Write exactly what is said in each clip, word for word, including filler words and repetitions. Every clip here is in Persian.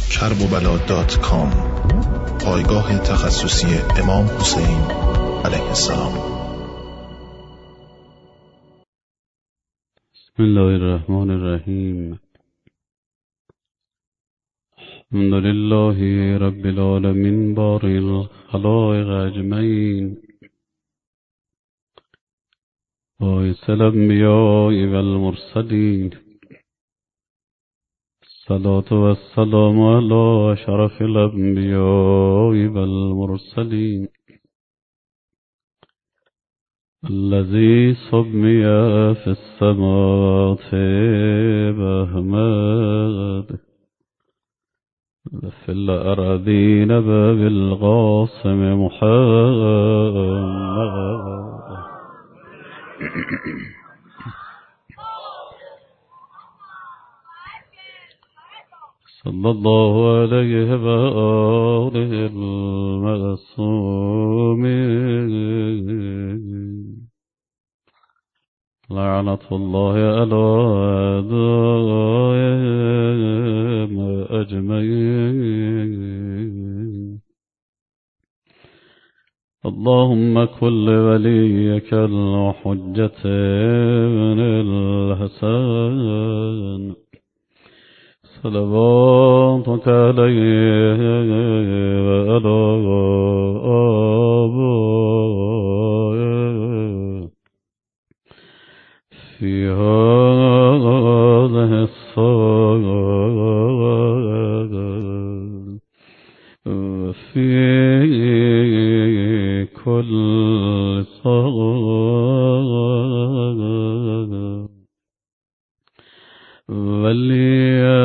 کرب و بلا دات کام، پایگاه تخصصی امام حسین علیه السلام. بسم الله الرحمن الرحیم. الحمد لله رب العالمین باری الخلائق اجمعین، باعث الانبیاء والمرسلین، الصلاة والسلام علی اشرف الانبیاء والمرسلین، الذي سمي في السماوات بأحمد وفي الأرضين بالقاسم محمد. صلى الله عليه وآله المعصومين، لعنة الله على أعدائهم أجمعين. اللهم كن لوليك الحجة بن الحسن صلواتك عليه وعلى آبائه في هذه الصلاة وفي كل صلاة، وليا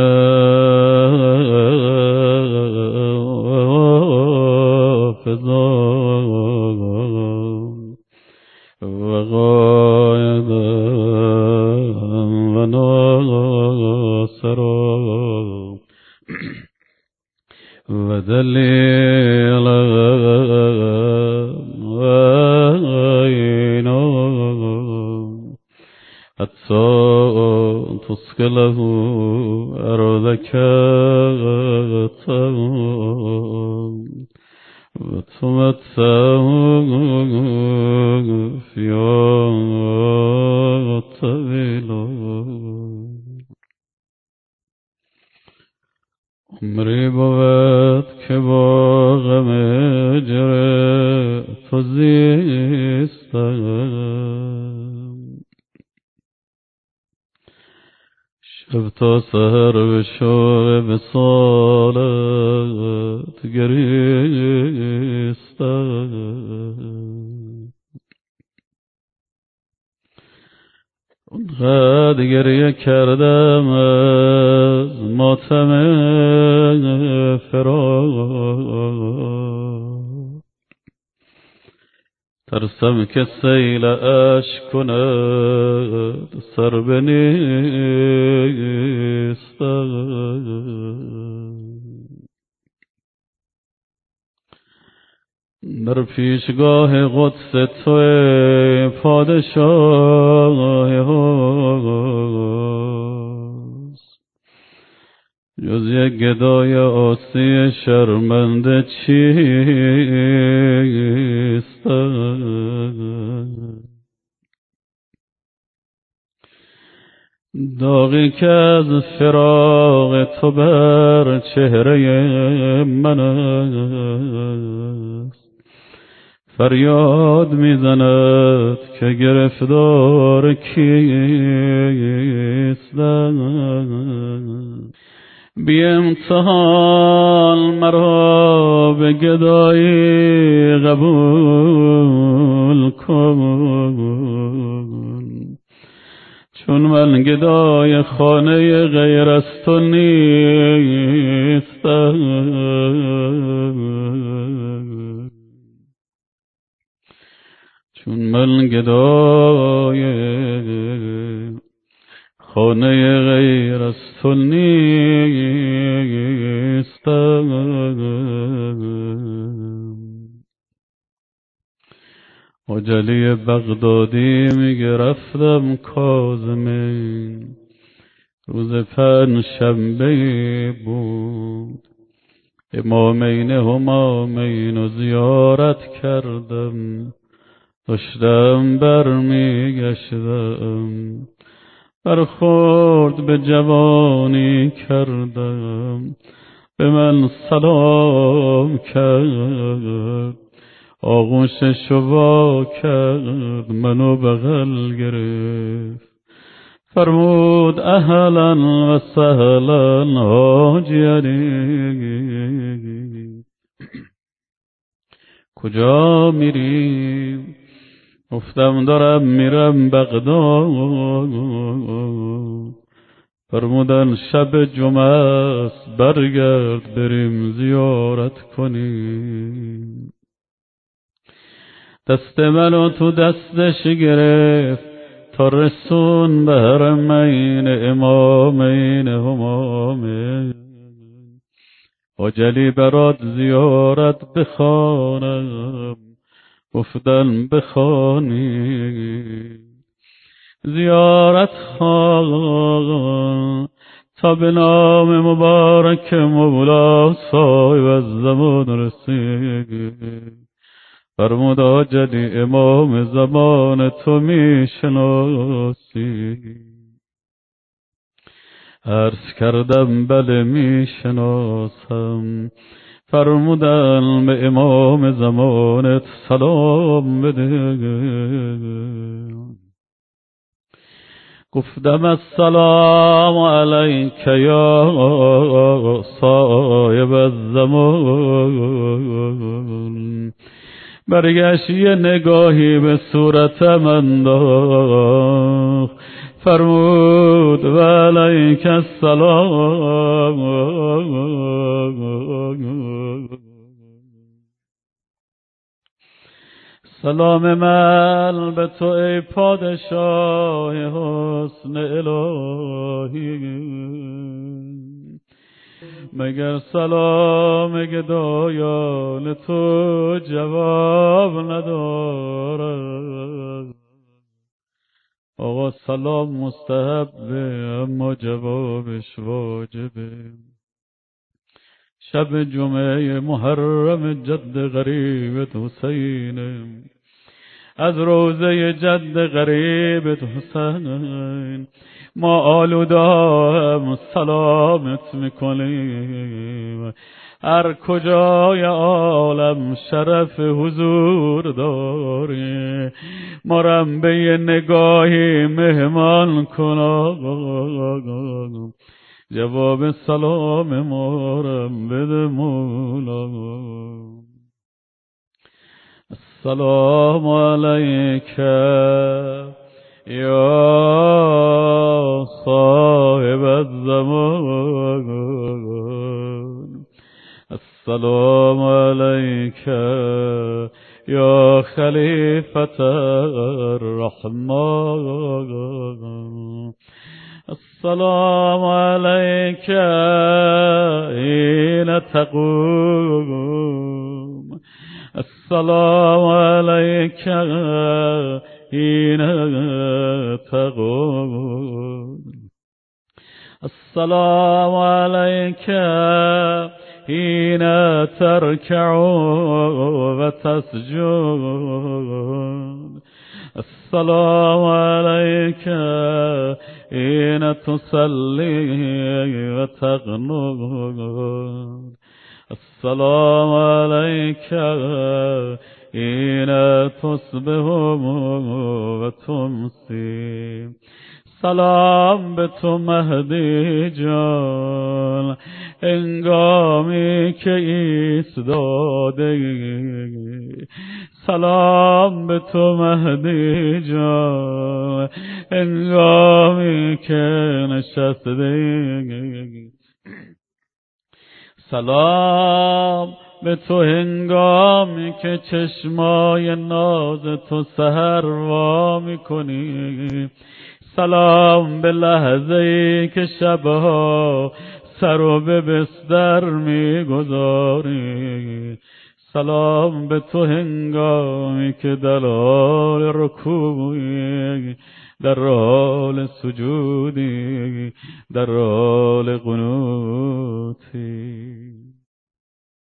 وحافظا وغائبا وناصرا ودليلا وعينا، حتى تسكله أرضك وتمتعه فيها طويلا. عمری بود که با غم هجر تو زیستم، شب تا سحر به شوق وصالت گریستم. اونقدر گریه کردم از ماتم فراق، ترسم که سیل اشک کند سر بنیستم. در پیشگاه قدس توی پادشاه هاست، جز یک گدای آسی شرمنده چیستم. داغی که از فراق تو بر چهره من است، فریاد میزند که گرفتار کیستم. بی امتحان مرا به گدایی قبول کن، چون من گدای خانه غیر از تو نیستم، چون من گدای خانه غیر از تو نیستم. عجلی بغدادی میگه رفتم کاظمین، روز پنج شنبه بود امامین همامین و زیارت کردم، داشتم برمی گشتم، برخورد به جوانی کردم، به من سلام کرد، آغوشش وا کرد، منو بغل گرفت، فرمود اهلا و سهلا حاجی علی، کجا میریم؟ گفتم دارم میرم بغداد. فرمودن شب جمعه است، برگرد بریم زیارت کنیم. دست منو تو دستش گرفت تا رسون به حرمین امامین همامین. آجلی برات زیارت بخوانم، گفتن بخوانی. زیارت خوان تا به نام مبارک مولا صاحب الزمان رسید. فرمود آجلی امام زمان تو میشناسی؟ عرض کردم بله میشناسم. فرمودن به امام زمانت سلام بده. گفتم السلام علیک یا صاحب الزمان. برگشت یه نگاهی به صورتم انداخت، فرمود و علیک السلام. سلام من به تو ای پادشاه حسن الهی، مگر سلام گدایان تو جواب ندارد؟ آقا سلام مستحبه اما جوابش واجبه. شب جمعه محرم جد غریبت حسینه، از روزه جد غریبت حسین ما آلوده هم سلامت میکنیم. هر کجای عالم شرف حضور داری، ما رم به یه نگاهی مهمان کنم. جواب سلام مارم بده مولا. السلام علیک یا صاحب الزمان. السلام علیک یا خلیفة الرحمن. السلام علیک حین تقوم. السلام علیک حین تقوم. السلام علیک حین ترکع و تسجد. السلام علیک حین تصلی و تقنط. السلام علیک حین تصبح و تمسی. سلام به تو مهدی جان، هنگامی که ایستاده. سلام به تو مهدی جان، هنگامی که نشسته. سلام به تو هنگامی که چشمای ناز تو سحر وا میکنی. سلام به لحظه ای که شبها سر و به بستر میگذاری. سلام به تو هنگامی که در حال رکوعی، در حال سجودی، در حال قنوتی.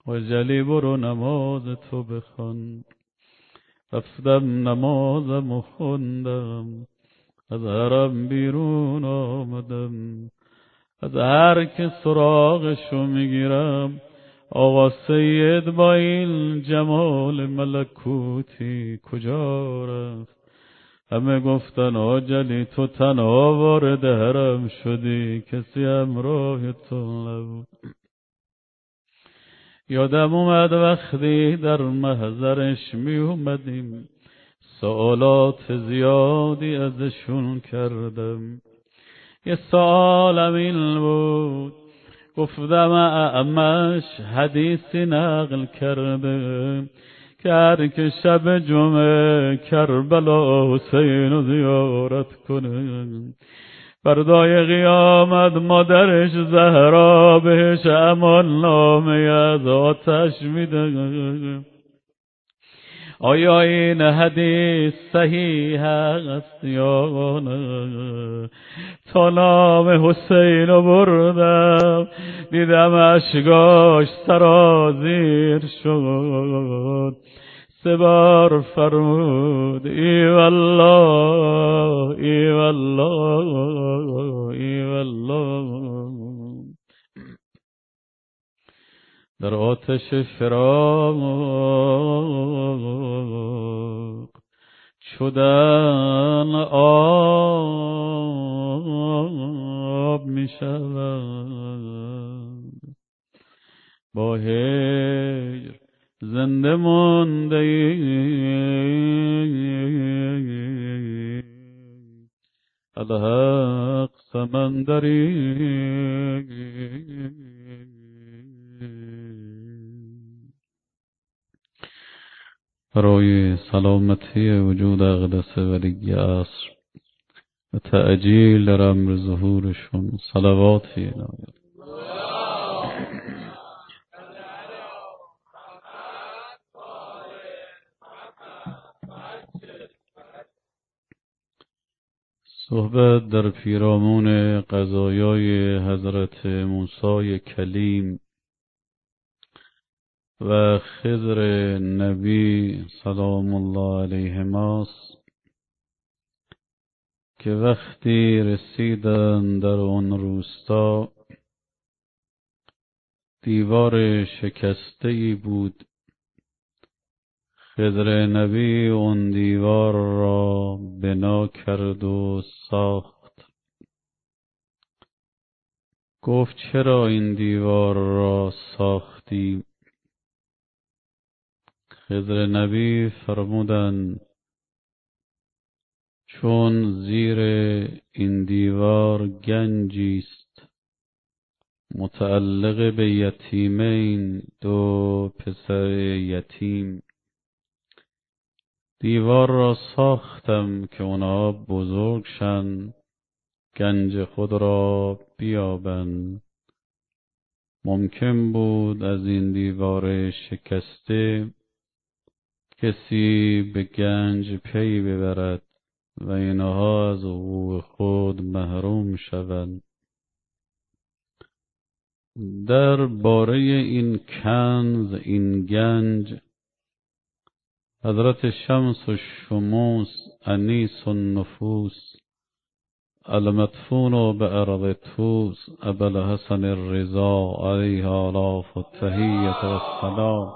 و جلی برو نماز تو بخوان. رفتم نمازم و خوندم، از حرم بیرون آمدم، از هر که سراغشو میگیرم آقا سید با این جمال ملکوتی کجا رفت؟ همه گفتن آجلی تو تنها وارد حرم شدی، کسی همراه تو نبود. یادم اومد وقتی در محضرش می اومدیم سوالات زیادی ازشون کردم. یه سوالم این بود، گفتم اعمش حدیثی نقل کرده که هر که شب جمعه کربلا حسین رو زیارت کنه فردای قیامت مادرش زهرا بهش امان نامه از آتش میده. آیا این حدیث صحیح است یا نه؟ تا نام حسین رو بردم دیدم اشکاش سرازیر شد. سه بار فرمود ای والله ای والله ای والله. در آتش فراق شدن آب می شود، با هجر زنده مانده ای، الحق سمندری. برای سلامتی وجود اقدس ولی عصر و تعجیل در امر ظهورشون صلواتی عنایت. صحبت در پیرامون قضایای حضرت موسی کلیم و خضر نبی سلام الله علیهماست که وقتی رسیدن در آن روستا دیوار شکسته‌ای بود. خضر نبی اون دیوار را بنا کرد و ساخت. گفت چرا این دیوار را ساختی؟ خضر نبی فرمودند چون زیر این دیوار گنجی است متعلق به یتیمین، دو پسر یتیم. دیوار را ساختم که اونا بزرگ شن، گنج خود را بیابند. ممکن بود از این دیوار شکسته کسی به گنج پی ببرد و اینها از حقوق خود محروم شوند. در باره این کنز، این گنج، حضرت شمس و شموس انیس النفوس المدفون به ارض توس ابوالحسن الرضا علیه آلاف و تحییت و السلام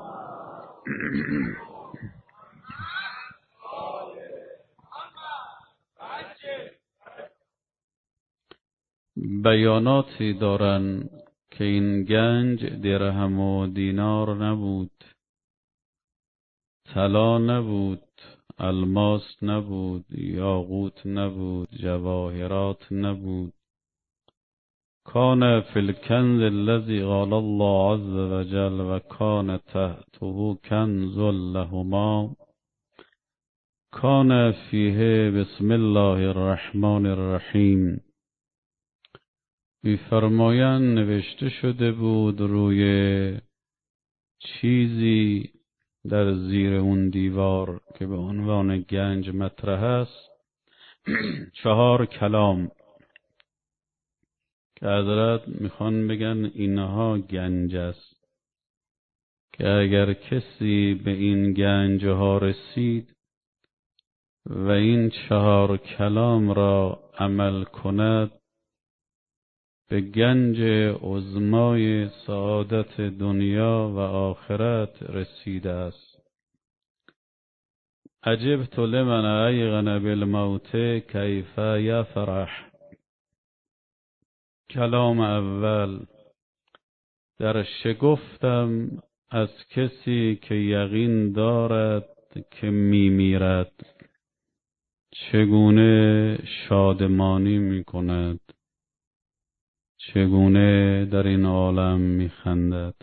بیاناتی دارن که این گنج درهم و دینار نبود، طلا نبود، الماس نبود، یاقوت نبود، جواهرات نبود. کان فی الکنز الذی قال الله عز وجل و کان تحته کنز لهما کان فیه بسم الله الرحمن الرحیم. می‌فرمایند نوشته شده بود روی چیزی در زیر اون دیوار که به عنوان گنج مطرح است چهار کلام که حضرت میخوان بگن اینها گنج است. که اگر کسی به این گنج ها رسید و این چهار کلام را عمل کند، به گنج عظمای سعادت دنیا و آخرت رسیده است. عجبت لمن ایقن بالموت کیف یفرح. کلام اول: در شگفتم از کسی که یقین دارد که می میرد چگونه شادمانی می کند، چگونه در این عالم می خندد،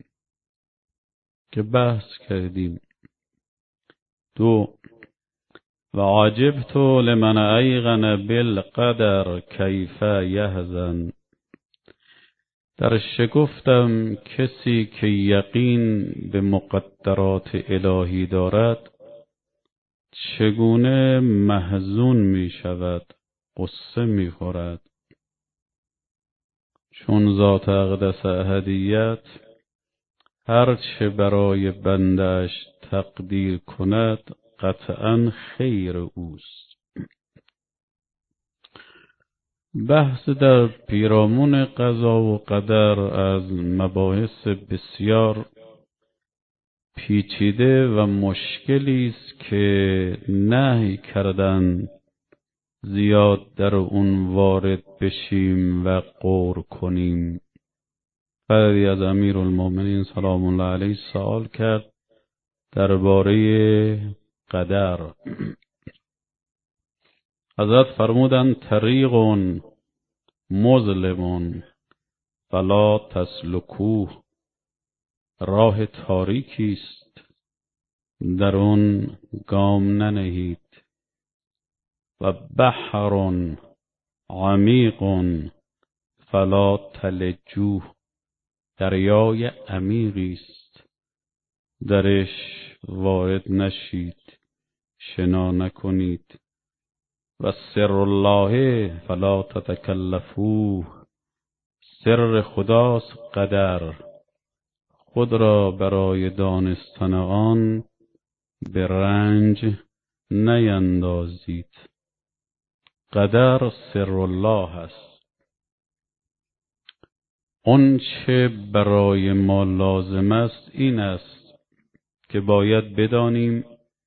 که بحث کردیم. دو: و عجبت لمن ایقن بالقدر کیف یحزن. در شگفتم کسی که یقین به مقدرات الهی دارد چگونه محزون می شود، قصه می خورد. چون ذات اقدس احدیت هرچه برای بنده‌اش تقدیر کند قطعاً خیر اوست. بحث در پیرامون قضا و قدر از مباحث بسیار پیچیده و مشکلی است که نهی کردن زیاد در اون وارد بشیم و غور کنیم. بعدی از امیرالمومنین سلام الله علیه سوال کرد درباره قدر. حضرت فرمودند طریق مظلم فلا تسلکوه. راه تاریکی است، در آن گام ننهید. و بحر عمیق فلا تلجوه. دریای عمیقی است، درش وارد نشید، شنا نکنید. و سر الله فلا تتکلفوه. سر خداست قدر، خود را برای دانستن آن به رنج نیندازید. قدر سر الله است. اون چه برای ما لازم است این است که باید بدانیم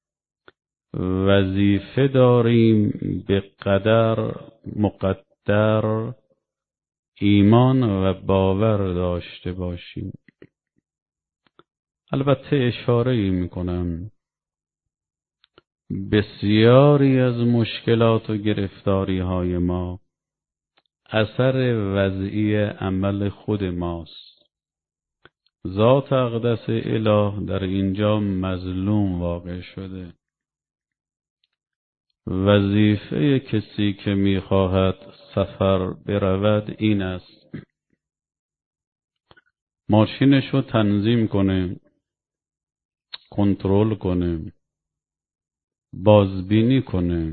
وظیفه داریم به قدر مقدر ایمان و باور داشته باشیم. البته اشاره میکنم بسیاری از مشکلات و گرفتاری های ما اثر وضعی عمل خود ماست. ذات اقدس اله در اینجا مظلوم واقع شده. وظیفه کسی که میخواهد سفر برود این است: ماشینش رو تنظیم کنه، کنترل کنه، بازبینی کنه،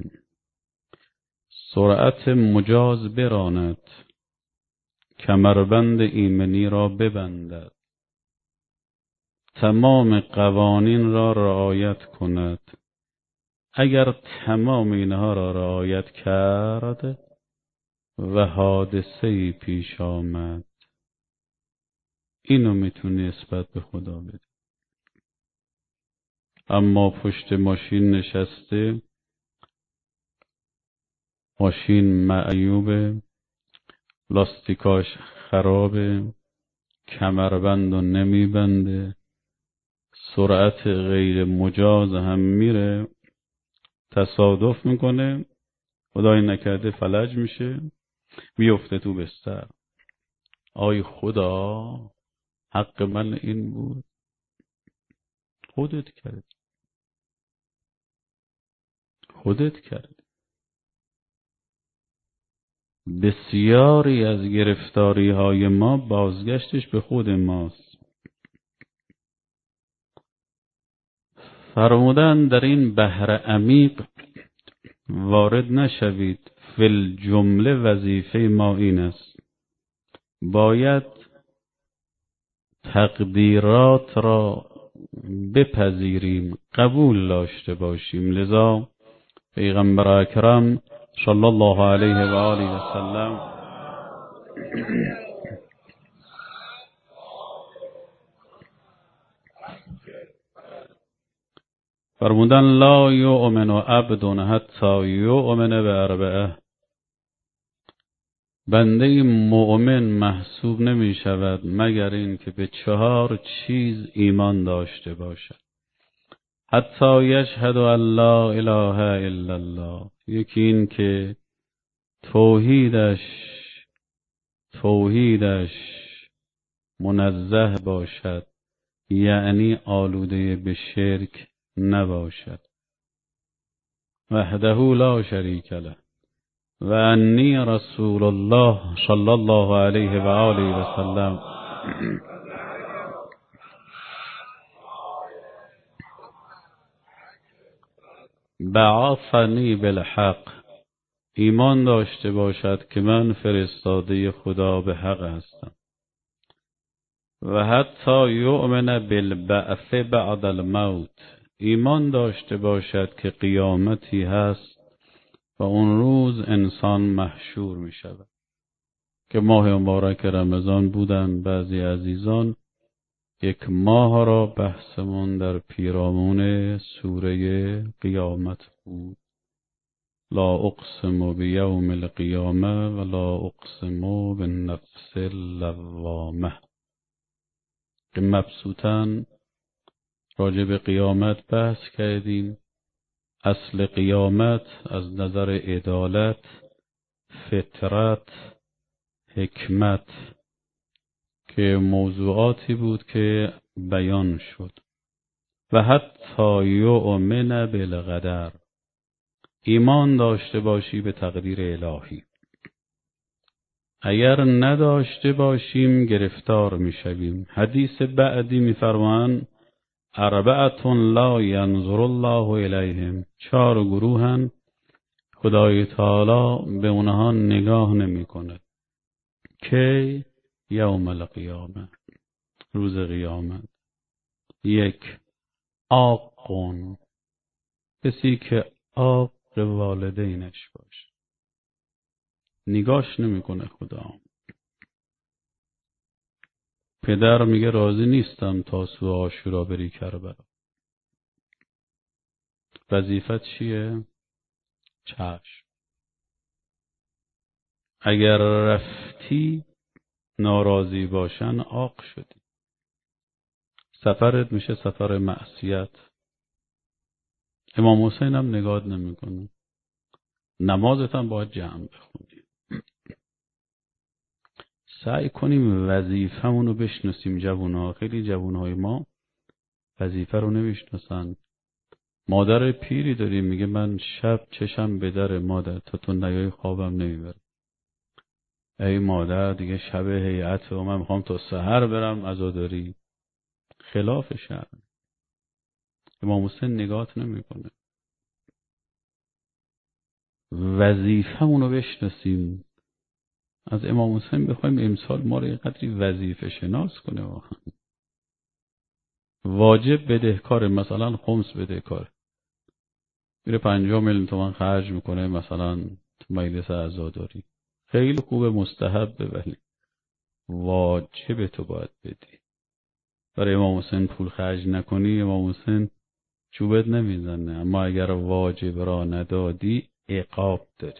سرعت مجاز براند، کمربند ایمنی را ببندد، تمام قوانین را رعایت کند. اگر تمام اینها را رعایت کرد و حادثه‌ای پیش آمد، اینو میتونی نسبت به خدا بده. اما پشت ماشین نشسته، ماشین معیوبه، لاستیکاش خرابه، کمربند رو نمیبنده، سرعت غیر مجاز هم میره، تصادف میکنه، خدای نکرده فلج میشه، بیفته تو بستر. آی خدا، حق من این بود. خودت کرد خودت کرد بسیاری از گرفتاری های ما بازگشتش به خود ماست. فرمودن در این بحر عمیق وارد نشوید. فی الجمله وظیفه ما این است: باید تقدیرات را بپذیریم، قبول داشته باشیم. لذا پیغمبر اکرم صلی الله علیه و آله و سلم فرمودن لا یؤمن عبد حتی یؤمن باربعه، بنده مؤمن محسوب نمی شود مگر این که به چهار چیز ایمان داشته باشد. حتی یشهد ان لا اله الا الله، یکی این که توحیدش توحیدش منزه باشد، یعنی آلوده به شرک نباشد. وحده لا شریک له و انی رسول الله صلی الله علیه و آله و سلم. بعثنی بالحق، ایمان داشته باشد که من فرستاده خدا به حق هستم. و حتی یؤمن بالبعث بعد الموت، ایمان داشته باشد که قیامتی هست و اون روز انسان محشور می شود. که ماه مبارک رمضان بودن بعضی عزیزان یک ماه را بحثمون در پیرامون سوره قیامت بود. لا اقسم بیوم القیامه و لا اقسم بالنفس اللوامه، که مبسوطاً راجع به قیامت بحث کردیم. اصل قیامت از نظر عدالت، فطرت، حکمت که موضوعاتی بود که بیان شد. و حتی یؤمن بالقدر، ایمان داشته باشی به تقدیر الهی. اگر نداشته باشیم گرفتار میشویم. حدیث بعدی میفرمان اربعة لا ینظر الله الیهم، چهار گروهن خدای تعالی به اونها نگاه نمی کند. که یوم القیامه، روز قیامت. یک، عاقون، کسی که عاق والدینش باشه، نگاش نمیکنه خدا. پدر میگه راضی نیستم تا سو عاشورا بری کربلا. وظیفت چیه؟ چشم. اگر رفتی ناراضی باشن عاق شدی. سفرت میشه سفر معصیت. امام حسین هم نگاه نمیکنه. نمازت هم باید جمع بخونی. سعی کنیم وظیفه‌مون رو بشناسیم. جوونا، خیلی جوونهای ما وظیفه رو نمیشناسن. مادر پیری داریم میگه من شب چشم به در مادر تا تو نیای خوابم نمیبره. ای مادر دیگه شب هیئت و من میخوام تا سحر برم عزاداری. خلاف شرع. امام حسین نگات نمیکنه. وظیفه‌مون رو بشناسیم. از امام حسین بخوایم امسال ما رو یه قدری وظیفه شناس کنه. واقعا واجب بدهکار، مثلا خمس بدهکار، میره پنجاه میلیون تومان خرج میکنه مثلا تو مجلس عزاداری. خیلی خوبه، مستحبه، ولی واجب تو باید بدی. برای امام حسین پول خرج نکنی امام حسین چوبت نمیزنه، اما اگر واجب را ندادی عقاب داری.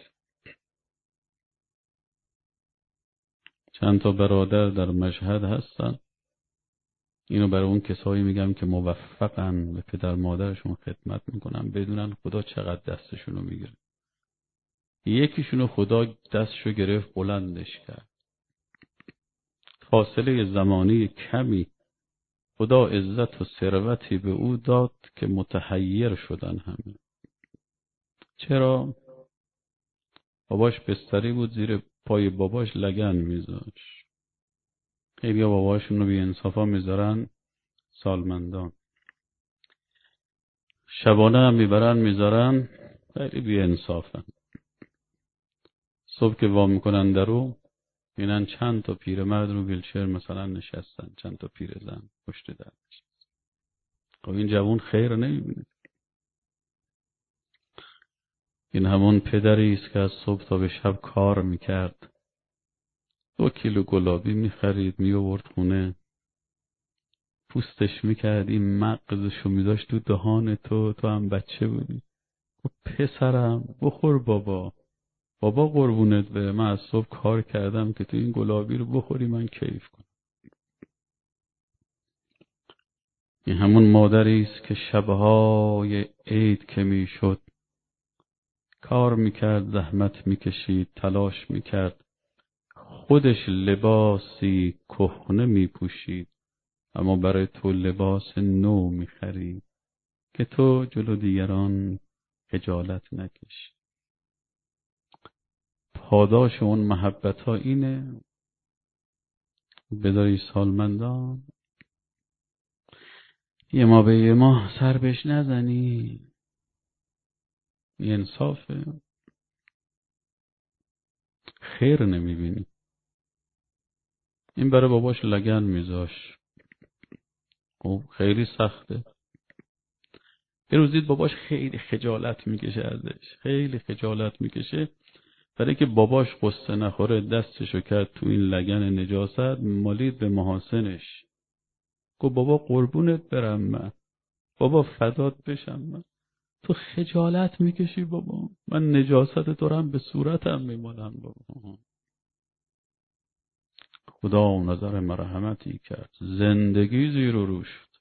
چند تا برادر در مشهد هستن، اینو برای اون کسایی میگم که موفقن به پدر مادرشون خدمت میکنن، بدونن خدا چقدر دستشونو میگیره. یکیشونو خدا دستشو گرفت بلندش کرد. فاصله زمانی کمی خدا عزت و ثروتی به او داد که متحیر شدن همه. چرا؟ باباش بستری بود، زیر پای باباش لگن میذاشت. خیلی ها باباشون رو بی انصافا میذارن سالمندان. شبانه هم میبرن میذارن، خیلی بی انصافن. صبح که وا میکنن درو بینن چند تا پیرمرد رو ویلچر مثلا نشستن، چند تا پیرزن پشت در نشستن. خب این جوان خیر نمیبینه. این همون پدری است که از صبح تا به شب کار میکرد، دو کیلو گلابی میخرید میآورد خونه، پوستش میکرد، این مغزشو میداشت تو دهان تو، تو هم بچه بودی. خب پسرم بخور بابا، بابا قربونت به، من از صبح کار کردم که تو این گلابی رو بخوری من کیف کنم. این همون مادری است که شبهای عید که میشد کار میکرد، زحمت میکشید، تلاش میکرد، خودش لباسی کهنه میپوشید اما برای تو لباس نو میخرید که تو جلو دیگران خجالت نکشی. پاداش اون محبت ها اینه، بداری سالمندان یه ما به یه ما سر بهش نزنی. این انصافه. خیر نمیبینی. این برای باباش لگن میذاش، خب خیلی سخته. یه روز دید باباش خیلی خجالت میکشه ازش، خیلی خجالت میکشه، برای که باباش قصه نخوره دستشو کرد تو این لگن نجاست، مالید به محاسنش. گفت بابا قربونت برم من، بابا فدات بشم من، تو خجالت میکشی بابا، من نجاست تو رو هم به صورتم میمالم بابا. خدا نظر مرحمتی کرد، زندگی زیر و رو شد.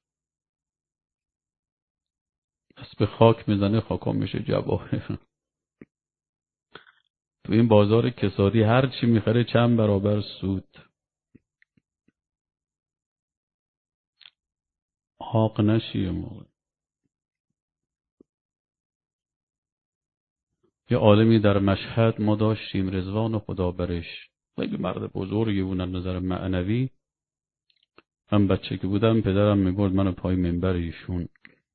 پس به خاک میزنه خاکا میشه جواهر. تو این بازار کسادی هر چی میخره چند برابر سود. حاق نشیه موقع. یه عالمی در مشهد ما داشتیم، رضوان خدا برش، خیلی مرد بزرگی بود از نظر معنوی. من بچه که بودم پدرم میبرد منو پای منبر ایشون،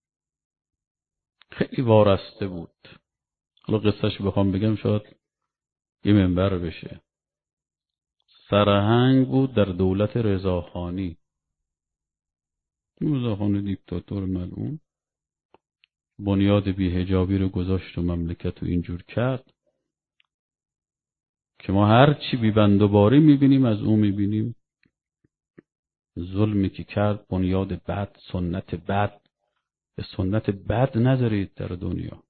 خیلی وارسته بود. حالا قصهش بخوام بگم شاید یه منبر بشه. سرهنگ بود در دولت رضاخانی. رضاخانی دیکتاتور ملعون بنیاد بی‌حجابی رو گذاشت و مملکت رو اینجور کرد که ما هر چی بی بند و باری میبینیم از اون میبینیم. ظلمی که کرد، بنیاد بد، سنت بد. به سنت بد نذارید در دنیا.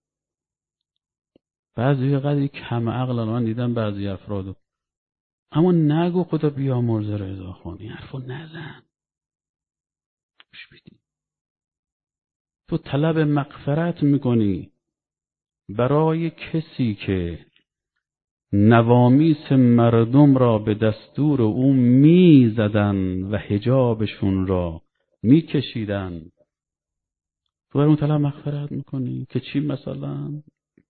بعضی قدری کم عقلن، من دیدم بعضی افرادو، اما نگو خدا بیامرز رضاخانی، حرفو نزن. گوش بدی. تو طلب مغفرت میکنی برای کسی که نوامیس مردم را به دستور او میزدن و حجابشون را میکشیدن. تو برای اون طلب مغفرت میکنی که چی؟ مثلا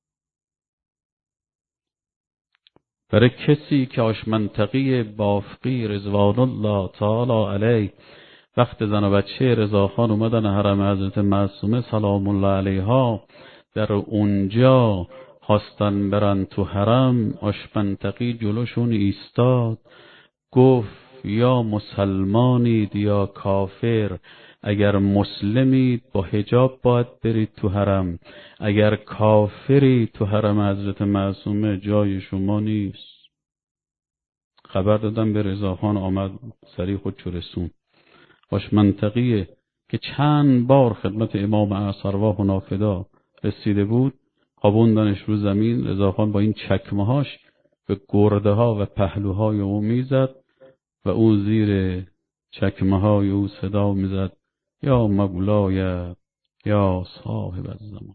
برای کسی که آشمنطقی بافقی رضوان الله تعالی علیه وقت زن و بچه رضاخان اومدن حرم حضرت معصومه سلام الله علیها، در اونجا خواستن برن تو حرم، آشمنطقی جلوشون ایستاد، گفت یا مسلمانید یا کافر، اگر مسلمید با حجاب باید برید تو حرم، اگر کافرید تو حرم حضرت معصومه جای شما نیست. خبر دادم به رضاخان، آمد سریع خودشو رسون. آشمنطقیه که چند بار خدمت امام اعصرواح و نافدا رسیده بود، خوابوندنش رو زمین. رضاخان با این چکمهاش به گرده ها و پهلوهای او میزد و او زیر چکمه های او صدا میزد یا مولای یا صاحب الزمان.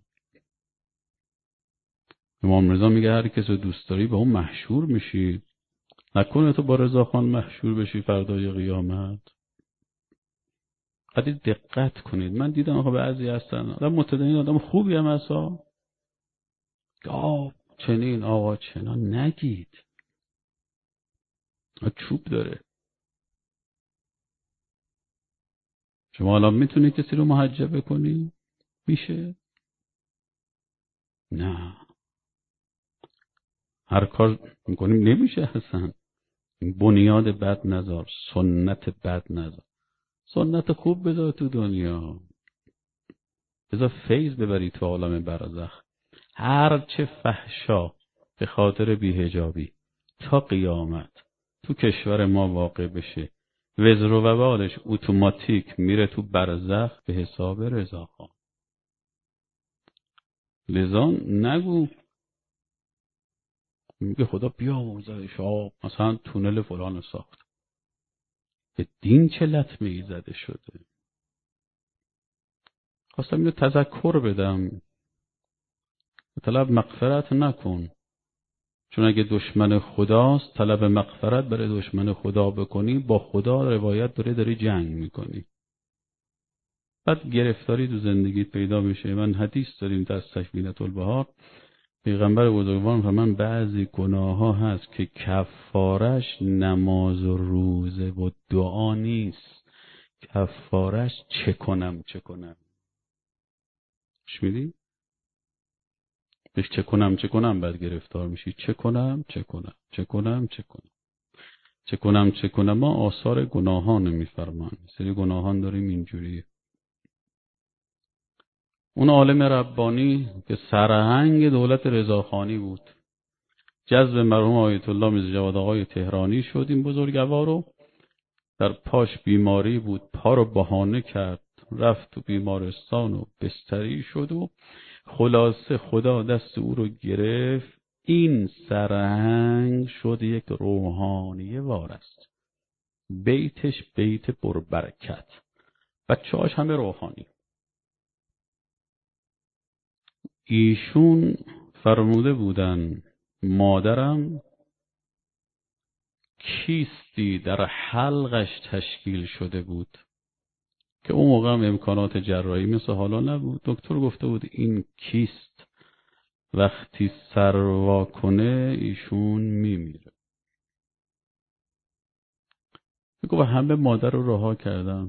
امام رضا میگه هر کسی دوست داری به اون محشور میشی، نکنه تو با رضاخان محشور بشی فردای قیامت. قدید دقت کنید. من دیدم آقا بعضی هستن آدم متدین، آدم خوبی هم هستا، آه چنین آقا چنان نگید، چوب داره. شما الان میتونی کسی رو محجبه کنی؟ میشه؟ نه. هر کار میکنیم نمیشه اصلا. بنیاد بد نذار، سنت بد نذار، سنت خوب بذار تو دنیا. بذار فیض ببری تو عالم برزخ. هر چه فحشا به خاطر بی‌حجابی تا قیامت تو کشور ما واقع بشه، وزر و وبالش اتوماتیک میره تو برزخ به حساب رضاخان. لذا نگو میگه خدا بیامرزش آب مثلا تونل فلان ساخت. به دین چه لطمه ای زده شده. خواستم اینو تذکر بدم، طلب مغفرت نکن، چون اگه دشمن خداست طلب مغفرت برای دشمن خدا بکنی با خدا روایت داره داری جنگ میکنی، بعد گرفتاری تو زندگیت پیدا میشه. من حدیث داریم در سفینة البحار، پیغمبر بزرگوار فرمان بعضی گناه ها هست که کفارش نماز و روزه و دعا نیست، کفارش چه کنم چه کنم. شمیدی؟ بهش چه کنم چه کنم بعد گرفتار میشی. چه کنم چه کنم چه کنم چه کنم چه کنم چه کنم. ما آثار گناهان میفرمان، سری گناهان داریم اینجوری. اون عالم ربانی که سرهنگ دولت رضاخانی بود، جذب مرحوم آیت الله میرزا جواد آقای تهرانی شد. این بزرگوار رو در پاش بیماری بود، پا رو بهانه کرد، رفت تو بیمارستان و بستری شد و خلاصه خدا دست او رو گرفت. این سرهنگ شد یک روحانی وارست، بیتش بیت پربرکت، بچه‌هاش همه روحانی. ایشون فرموده بودن مادرم کیستی در حلقش تشکیل شده بود که اون موقع هم امکانات جراحی مثل حالا نبود. دکتر گفته بود این کیست وقتی سروا کنه ایشون میمیره. میگه همه مادر رو رها کردم،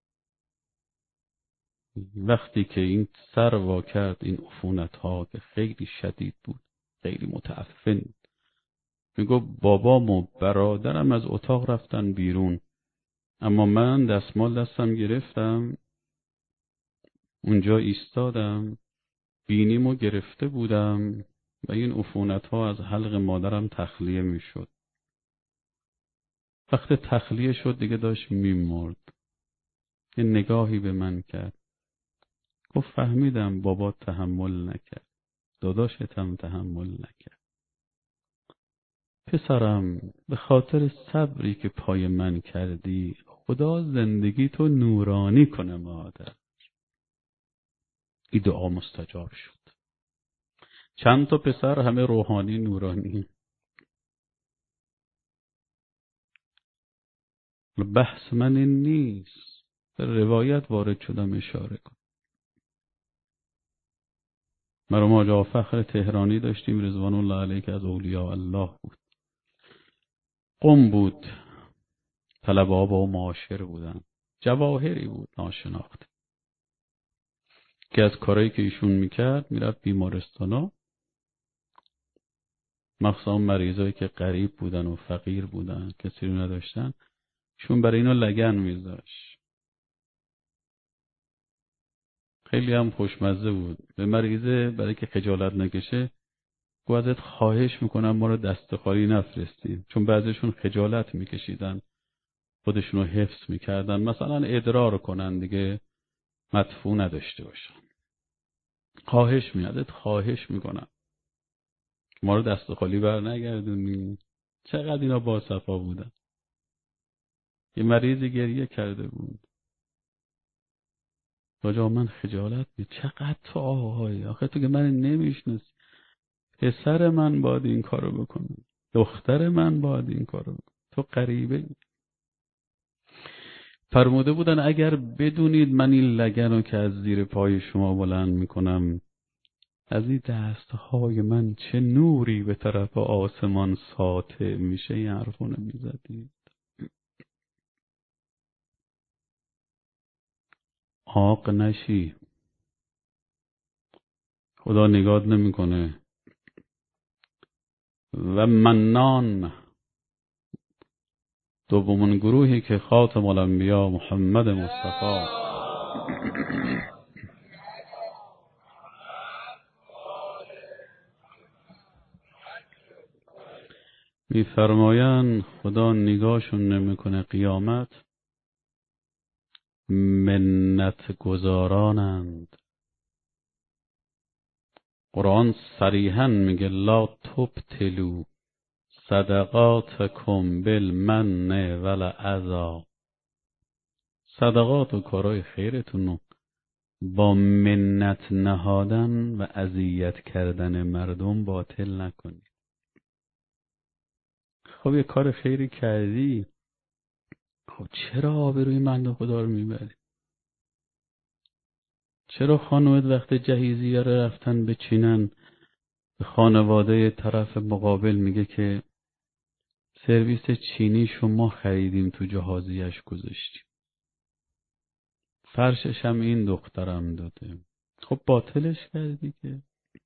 وقتی که این سروا کرد این عفونت ها که خیلی شدید بود، خیلی متعفن بود، میگه بابام و برادرم از اتاق رفتن بیرون، اما من دستمال دستم گرفتم، اونجا ایستادم، بینیمو گرفته بودم و این عفونت ها از حلق مادرم تخلیه میشد. وقتی تخلیه شد دیگه داشت میمرد. یه نگاهی به من کرد، گفت فهمیدم بابا تحمل نکرد، داداشت هم تحمل نکرد. پسرم به خاطر صبری که پای من کردی خدا زندگی تو نورانی کنه مادر. این دعا مستجاب شد. چند تا پسر همه روحانی نورانی. بحث من این نیست، در روایت وارد شدم اشاره کن. مرحوم حاج آقا فخر تهرانی داشتیم رضوان الله علیه که از اولیاء الله بود. قم بود، طلبه ها با معاشر بودن، جواهری بود ناشناخته که از کارهایی که ایشون میکرد میرفت بیمارستانا، مخصوصا مریضایی که غریب بودن و فقیر بودن کسی رو نداشتن، ایشون برای اینا لگن میذاشت. خیلی هم خوشمزه بود. به مریضه برای که خجالت نکشه گو ازت خواهش میکنم ما رو دست خالی نفرستیم، چون بعضیشون خجالت میکشیدن خودشون رو حفظ میکردن، مثلا ادرار کنن دیگه مدفوع نداشته باشن. خواهش میادت خواهش میکنم ما رو دست خالی بر نگردونی. چقدر اینا با صفا بودن. یه مریضی گریه کرده بود، راجع من خجالت می چقدر تو آقایی، آخه تو که من نمیشناسی، پسر من باید این کارو بکنه، دختر من باید این کارو بکنه، تو غریبه. فرموده بودن اگر بدونید من این لگنو که از زیر پای شما بلند میکنم از این دستهای من چه نوری به طرف آسمان ساطع میشه، این حرفونو میزدید. عاق نشی، خدا نگات نمیکنه. و منان دومون گروهی که خاتم الانبیا محمد مصطفی میفرمایند خدا نگاهشون نمیکنه قیامت، منت گزارانند. قرآن صریحاً میگه لا تبطلوا صدقاتکم بالمن والعذا. صدقات و کارهای خیرتون رو با منت نهادن و اذیت کردن مردم باطل نکنید. خب یه کار خیری کردی، خب چرا آبروی بنده خدا رو میبری؟ چرا خانومت وقت جهیزیه رو رفتن بچینن به خانواده طرف مقابل میگه که سرویس چینی شما خریدیم تو جهازیش گذاشتیم، فرشش هم این دخترم داده؟ خب باطلش کردی، که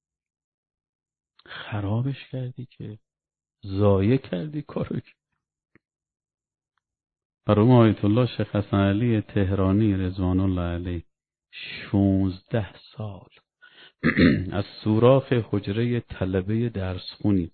خرابش کردی، که ضایع کردی کارو. مرحوم آیت الله شیخ حسن علی تهرانی رضوان الله علیه شونزده سال از سوراخ حجره طلبه درسخونی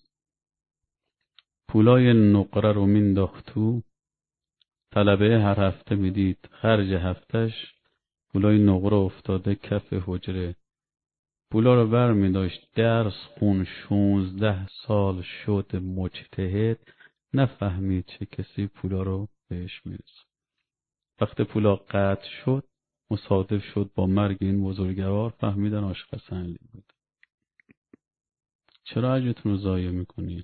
پولای نقره رو مینداخت تو. طلبه هر هفته میدید خرج هفتش پولای نقره افتاده کف حجره، پولا رو بر میداشت درس خون. شونزده سال شد مجتهد، نفهمید چه کسی پولا رو بهش میرسه. وقت پولا قطع شد مصادف شد با مرگ این بزرگوار، فهمیدن عاشق حسن علی بود. چرا اجرتون رو ضایع میکنی؟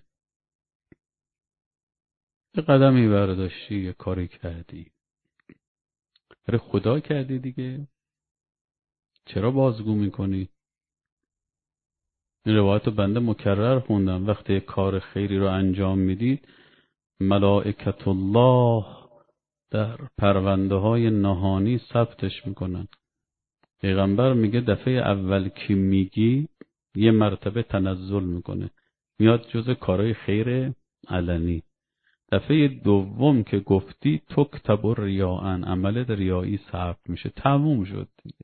یه قدمی برداشتی، یه کاری کردی، برای خدا کردی دیگه، چرا بازگو میکنی؟ این روایت رو بنده مکرر خوندم. وقتی یه کار خیری رو انجام میدید ملائکت الله در پرونده های نهانی ثبتش میکنن. پیغمبر میگه دفعه اول که میگی یه مرتبه تنزل میکنه، میاد جز کارهای خیر علنی. دفعه دوم که گفتی تکتب ریاءن، عملت ریایی ثبت میشه، تموم شد دیگه.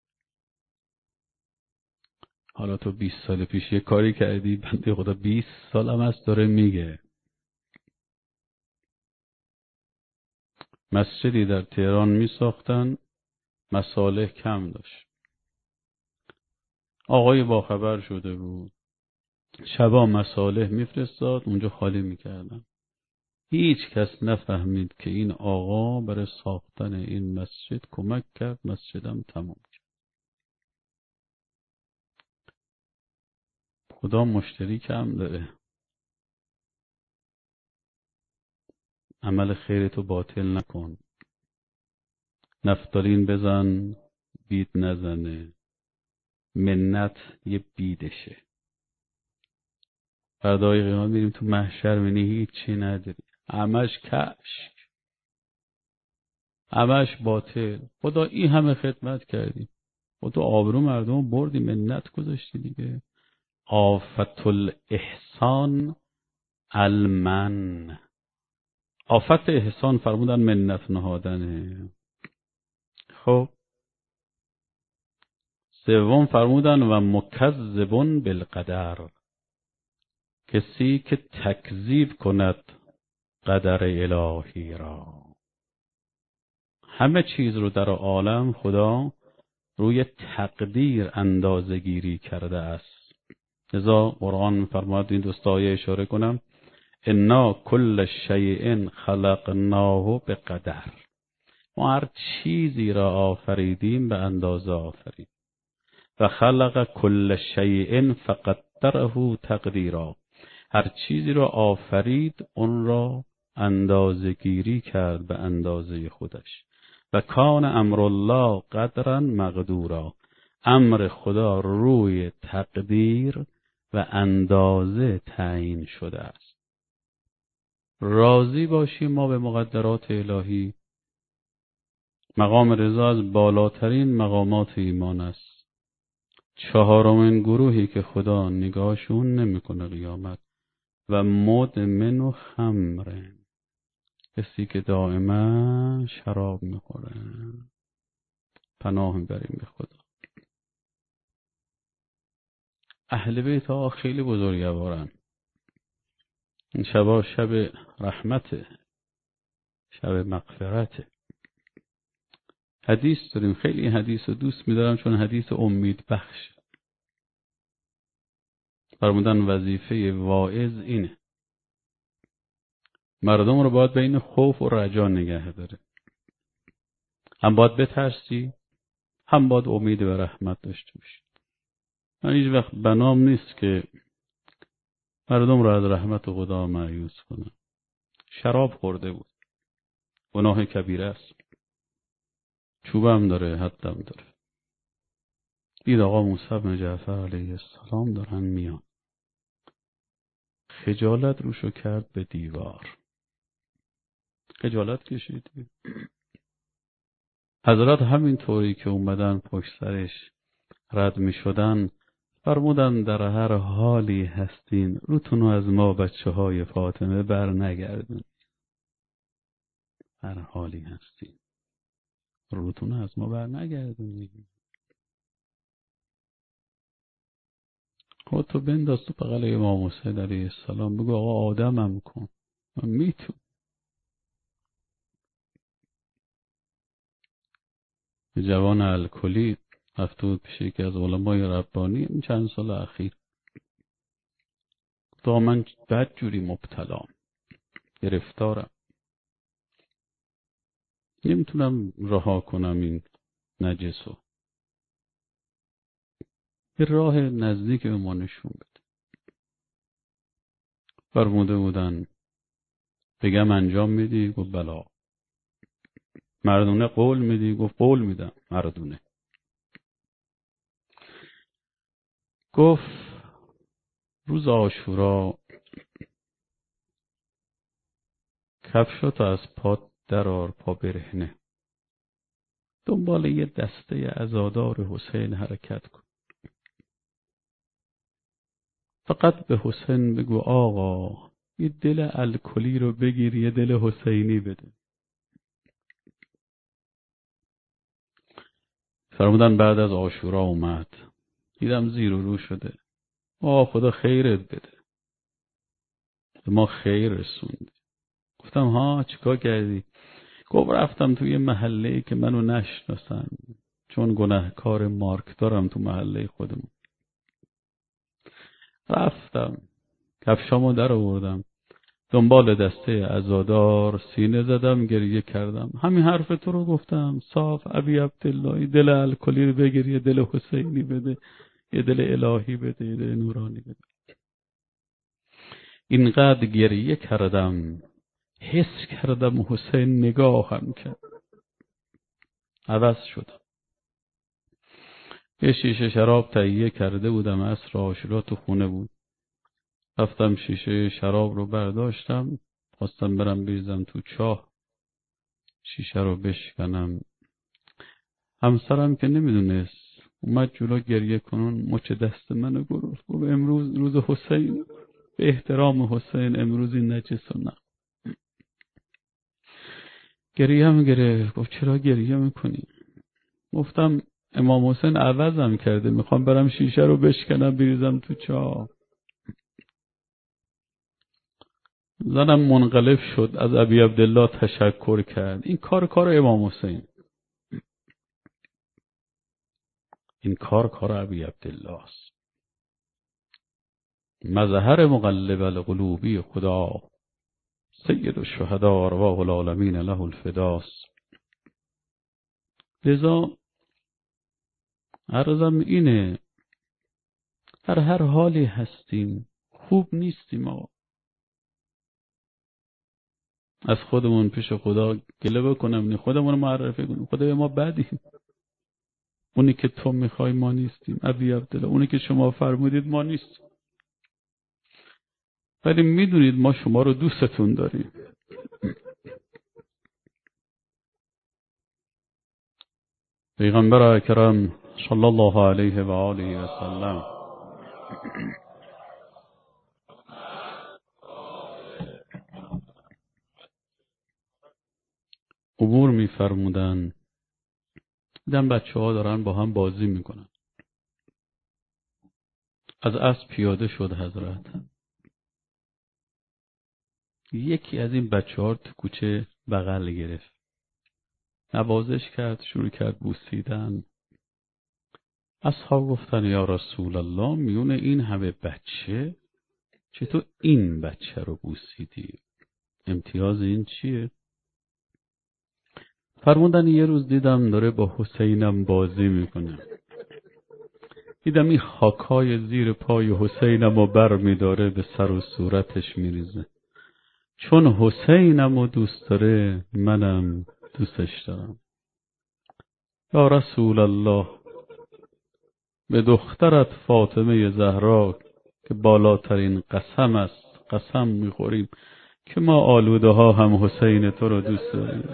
حالا تو بیست سال پیش یه کاری کردی، بنده خدا بیست سال هم از داره میگه. مسجدی در تهران میساختن، مصالح کم داشت. آقای باخبر شده بود، شبا مصالح میفرستاد اونجا خالی میکردن. هیچ کس نفهمید که این آقا برای ساختن این مسجد کمک کرد، مسجدم تمام کرد. خدا مشتری کم داره. عمل خیرتو باطل نکن. نفتالین بزن بید نزنه. منت یه بیدشه. فردای قیامت میریم تو محشر میبینی هیچی نداری، همش کشک، همش باطل. خدا این همه خدمت کردی، خدا آبرو مردم بردی، منت گذاشتی دیگه. آفت الاحسان المن. آفت احسان فرمودن منت نهادنه. خب سوم فرمودن و مکذبون بالقدر، کسی که تکذیب کند قدر الهی را. همه چیز رو در عالم خدا روی تقدیر اندازه گیری کرده است. لذا قرآن می‌فرماید، این دوست آیه اشاره کنم، انا کل شیء خلقناه بقدر. ما هر چیزی را آفریدیم به اندازه آفرید. و خلق کل شیء فقدره تقدیرا. هر چیزی را آفرید اون را اندازه گیری کرد به اندازه خودش. و کان امر الله قدرا مقدورا. امر خدا روی تقدیر و اندازه تعیین شده است. راضی باشیم ما به مقدرات الهی. مقام رضا از بالاترین مقامات ایمان است. چهارمین گروهی که خدا نگاهشون نمیکنه قیامت و مدمن و خمره، کسی که دائما شراب میخوره. پناه میبریم به خدا. اهل بیت ها خیلی بزرگوارن. این شبا شب رحمت، شب مغفرت. حدیث داریم، خیلی این حدیث رو دوست می‌دارم چون حدیث امید بخش. فرمودن وظیفه واعظ اینه، مردم رو باید بین خوف و رجا نگه داره. هم باید بترسی، هم باید امید و رحمت داشته باشی. من هیچ وقت بنام نیست که مردم رو از رحمت خدا مایوس کنم. شراب خورده بود، گناه کبیره است، چوبم داره، حدم داره. دید آقا موسی بن جعفر علیه السلام دارن میان، خجالت روشو کرد به دیوار، خجالت کشید. حضرت همین طوری که اومدن پشت سرش رد می شدن فرمودن در هر حالی هستین روتونو از ما بچه های فاطمه بر نگردن. هر حالی هستین روتونو از ما بر نگردن. خود تو بنداز تو بغل امام حسین علیه السلام، بگو آقا آدمم کن، من میتون. جوان الکلی رفت بود پیش یکی از علمای ربانی این چند سال اخیر، تا من بد جوری مبتلام، گرفتارم، نمیتونم رها کنم این نجسو، یه راه نزدیک به ما نشون بده. فرموده بودن بگم انجام میدی؟ گفت بلا. مردونه قول میدی؟ گفت قول میدم مردونه. گفت روز عاشورا کفشاتو از پات درار، پا برهنه، دنبال یه دسته عزادار حسین حرکت کن، فقط به حسین بگو آقا یه دل الکلی رو بگیر یه دل حسینی بده. فرمودن بعد از عاشورا اومد، دیدم زیر و رو شده، آه خدا خیرت بده، ما خیر رسوندی. گفتم ها چیکار کردی؟ گفت رفتم توی محله‌ای که منو نشناسن، چون گناهکار مارک دارم تو محله خودمون. رفتم کفشامو در آوردم، دنبال دسته عزادار سینه زدم، گریه کردم، همین حرف تو رو گفتم، صاف ابی عبدالله دل الکلی رو بگیر یه دل حسینی بده، یه دل الهی بده، یه دل نورانی بده. اینقدر گریه کردم حس کردم حسین نگاهم کرد، عوض شدم. یه شیشه شراب تهیه کرده بودم، عصر عاشورا تو خونه بود، رفتم شیشه شراب رو برداشتم، خواستم برم بریزم تو چاه شیشه رو بشکنم. همسرم که نمیدونست اومد جلو، گریه کنون مچ دست منو گرفت، گفت امروز روز حسین، به احترام حسین امروز این نجس رو نه. گریه هم گرفت، گفت چرا گریه میکنی؟ گفتم امام حسین عوضم کرده، میخوام برم شیشه رو بشکنم بریزم تو چاه. زنم منقلب شد، از ابی عبدالله تشکر کرد. این کار کار امام حسین، این کار کار ابی عبدالله است. مظهر مقلب القلوبی خدا، سید الشهداء ارواح العالمین له الفداس. لذا عرضم اینه، در هر حالی هستیم خوب نیستیم آقا. از خودمون پیش خدا گله بکنم، خودمون رو معرفی کنیم، خدای ما بدیم، اونی که تو میخوای ما نیستیم، ابی عبدالله اونی که شما فرمودید ما نیستیم، ولی میدونید ما شما رو دوستتون داریم. پیغمبر اکرم صلی الله علیه و آله و سلم عبور میفرمودن، دیدم بچه ها دارن با هم بازی میکنن. از اسب پیاده شد حضرت، یکی از این بچه ها تو کوچه بغل گرفت، نوازش کرد، شروع کرد بوسیدن. اصحاب گفتن یا رسول الله، میونه این همه بچه چطور این بچه رو بوسیدی؟ امتیاز این چیه؟ فرمودن یه روز دیدم داره با حسینم بازی میکنه، دیدم این خاکای زیر پای حسینم رو بر میداره به سر و صورتش میریزه. چون حسینم رو دوست داره منم دوستش دارم. یا رسول الله، به دخترت فاطمه زهرا که بالاترین قسم است قسم میخوریم که ما آلوده ها هم حسین تو رو دوست داریم.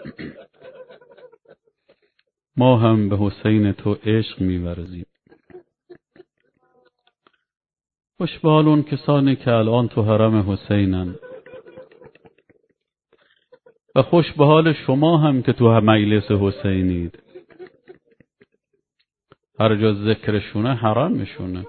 ما هم به حسین تو عشق می‌ورزیم. خوش به حال اون کسانی که الان تو حرم حسینن و خوش به حال شما هم که تو مجلس حسینید. هر جا ذکرشونه حرامشونه.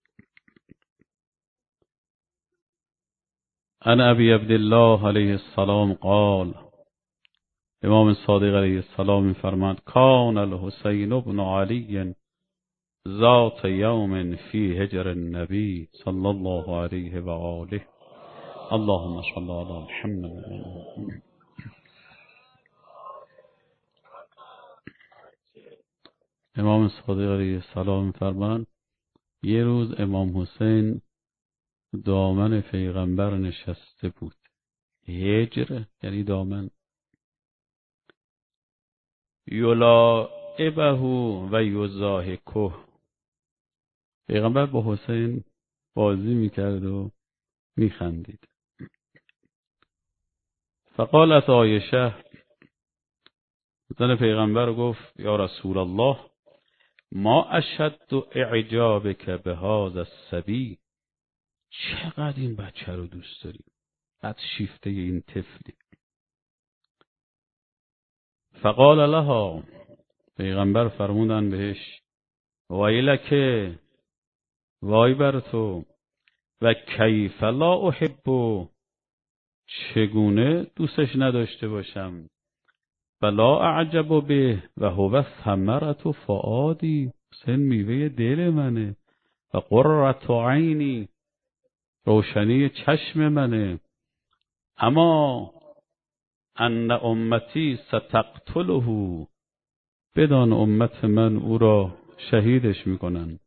عن ابی عبدالله علیه السلام قال، امام صادق علیه السلام می‌فرماد کان الحسین ابن علی ذات یوم فی هجر النبی صلی الله علیه و آله. اللهم صل علی محمد. امام صادق علیه السلام می‌فرماد یه روز امام حسین دامن پیغمبر نشسته بود. هجر یعنی دامن. یلاعبه و یضاحکه، پیغمبر با حسین بازی میکرد و میخندید. فقالت عایشه، زن پیغمبر گفت یا رسول الله، ما اشد اعجابک به هذا الصبی، چقدر این بچه رو دوست داری، قد شیفته این طفلی. فقال لها، پیغمبر فرمودن بهش ویلک، وای بر تو، و کیف لا احب، چگونه دوستش نداشته باشم، فلا اعجب به و هو ثمرة فؤادی، حسین میوه دل منه، و قرة عینی، روشنی چشم منه. اما ان امتی ستقتله، بدان امت من او را شهیدش میکنن.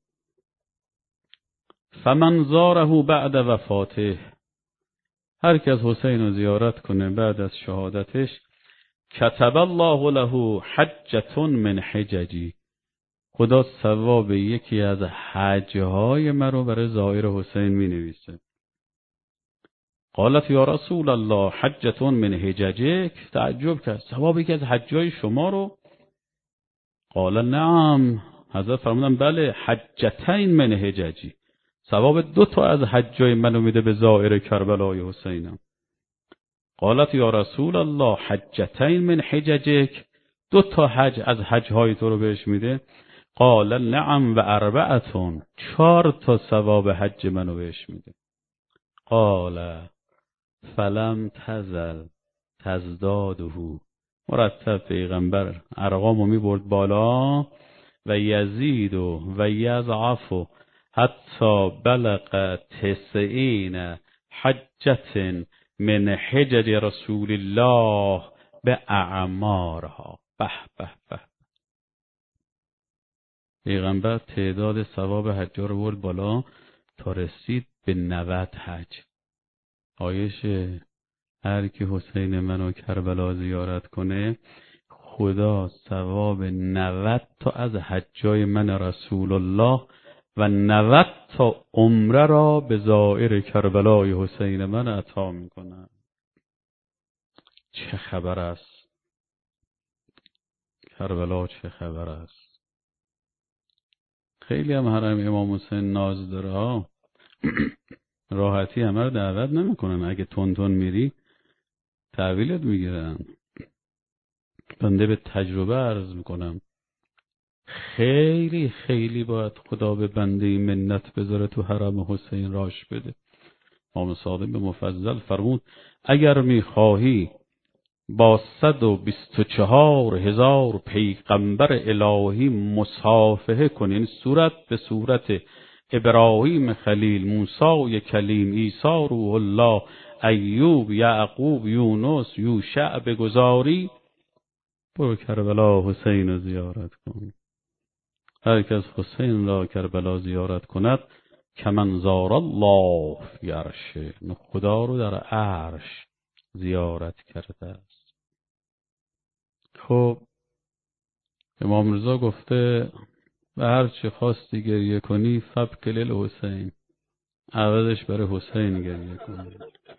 فمن زاره بعد وفاته، هر که از حسین رو زیارت کنه بعد از شهادتش، کتب الله له حجة من حججی، خدا ثواب یکی از حجهای من رو برای زائر حسین می نویسه. قالت یا رسول الله حجة من حججک، تعجب کرد ثواب یکی از حجهای شما رو؟ قال نعم، حضرت فرمودن بله، حجتین من حججی، ثواب دو تا از حجای منو میده به زائر کربلای حسینم. قالت یا رسول الله حجتین من حججک، دو تا حج از حجهای تو رو بهش میده؟ قال نعم و اربعتون، چهار تا ثواب حج منو بهش میده. قال فلم تزل تزداده، مرتب پیغمبر ارقامو میبرد بالا، و یزید و یضعف حتی بلغ تسعین حجة من حجج رسول الله به اعمارها. به به به، پیغمبر تعداد ثواب حج رو برد بالا تا رسید به نود حج. آیشه هر کی حسین منو کربلا زیارت کنه، خدا ثواب نود تا از حجای من رسول الله و نود تا عمره را به زائر کربلای حسین من عطا میکنه. چه خبر است کربلا، چه خبر است. خیلی هم حرم امام حسین ناز داره ها. راحتی همه رو دعوت نمیکنن، اگه تون تون میری تحویلت میگیرن. بنده به تجربه عرض میکنم، خیلی خیلی باید خدا به بنده منت بذاره تو حرم حسین راش بده. امام صادق به مفضل فرمود اگر میخواهی با صد و بیست و چهار هزار پیغمبر الهی مصافحه کنی، یعنی صورت به صورت ابراهیم خلیل، موسی کلیم، عیسی روح الله، ایوب، یعقوب، یونس، یوشع بگذاری، برو کربلا حسین رو زیارت کن. هر کس حسین را کربلا زیارت کند کمن زار الله فی عرشه، خدا رو در عرش زیارت کرده است. خب امام رضا گفته و هر چی خواستی گریه کنی فبکل الحسین، عوضش برای حسین گریه کنی.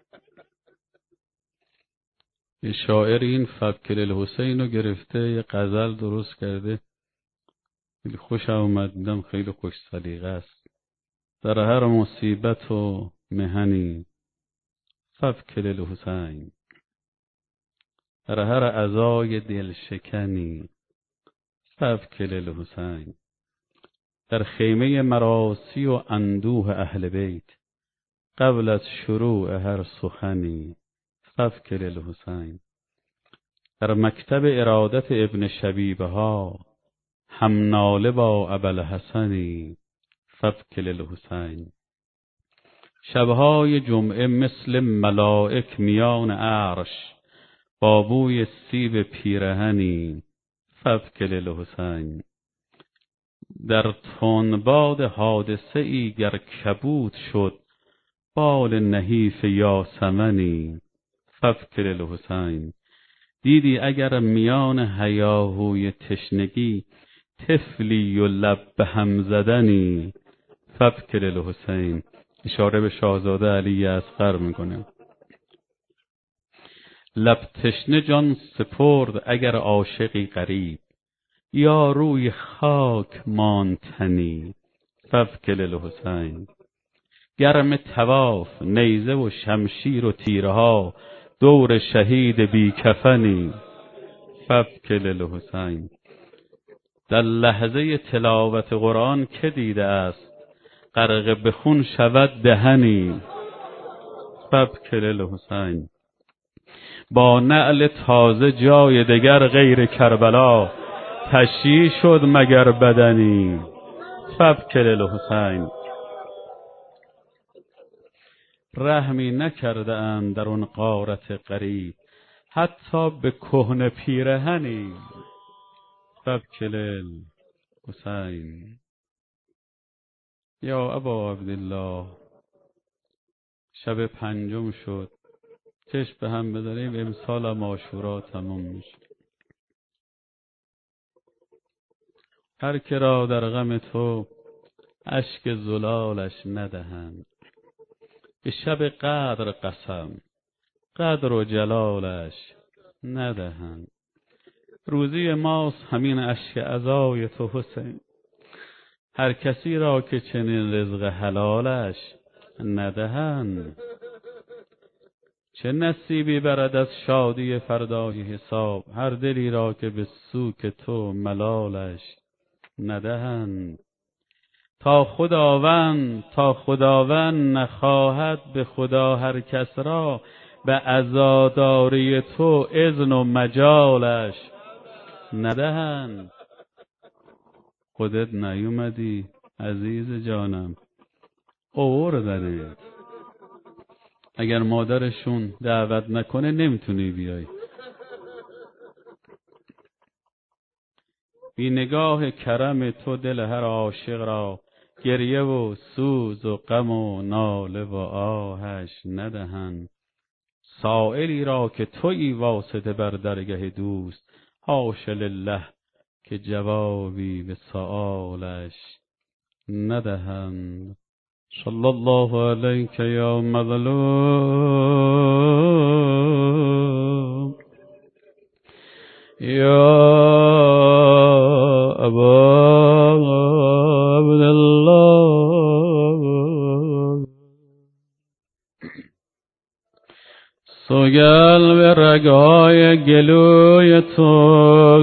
یه شاعر این فبکل الحسین رو گرفته یه غزل درست کرده، خیلی خوش اومد، دیدم خیلی خوش سلیقه است. در هر مصیبت و محنی فبکل الحسین، در هر عزای دل شکنی فبکل الحسین، در خیمه مراسی و اندوه اهل بیت قبل از شروع هر سخنی فبکل الحسین، در مکتب ارادت ابن شبیبه ها هم ناله با ابوالحسنی فبکل الحسین، شبهای جمعه مثل ملائک میان عرش با بوی سیب پیرهنی فبکل الحسین، در تندباد حادثه ای گر کبود شد بال نحیف یاسمنی فبکل الحسین، دیدی اگر میان هیاهوی تشنگی طفلی و لب به هم زدنی فبکل الحسین. اشاره به شاهزاده علی اصغر میکنه. لب تشنه جان سپرد اگر عاشقی غریب، یا روی خاک ماندنی فبکل الحسین، گرم طواف نیزه و شمشیر و تیرها دور شهید بی کفنی فبکل الحسین، در لحظه تلاوت قرآن که دیده است غرق به خون شود دهنی فبکل الحسین، با نعل تازه جای دگر غیر کربلا تشییع شد مگر بدنی فبکل الحسین، رحمی نکرده اند در اون غارت غریب حتی به کهنه پیرهنی فبکل الحسین. یا ابا عبدالله، شب پنجم شد، چشم به هم بزنیم امسال هم عاشورا تمام میشه. هر که را در غم تو اشک زلالش ندهند، به شب قدر قسم قدر و جلالش ندهند. روزی ماست همین اشک عزای تو حسین، هر کسی را که چنین رزق حلالش ندهند. چه نصیبی برد از شادی فردای حساب، هر دلی را که به سوک تو ملالش ندهند. تا خداوند تا خداوند نخواهد به خدا هر کس را، به عزاداری تو اذن و مجالش ندهند. خودت نیومدی عزیز جانم، آوردنت. اگر مادرشون دعوت نکنه نمیتونی بیای. بی نگاه کرم تو دل هر عاشق را، گریه و سوز و غم و ناله و آهش ندهند. سائلی را که تویی واسطه بر درگه دوست، حاش لله که جوابی به سؤالش ندهند. صلی الله علیک یا مظلوم یا ابا عبدالله، سوگل به رگهای گلوی تو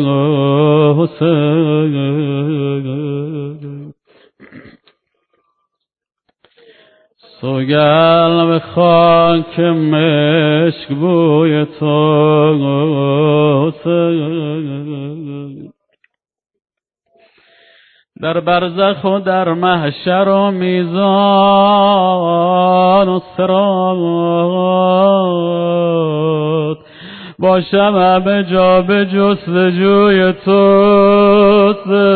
حسین، سوگل به خاک مشک بوی تو در برزخ و در محشر و میزان و صراط باشم همه جا به جستجوی تو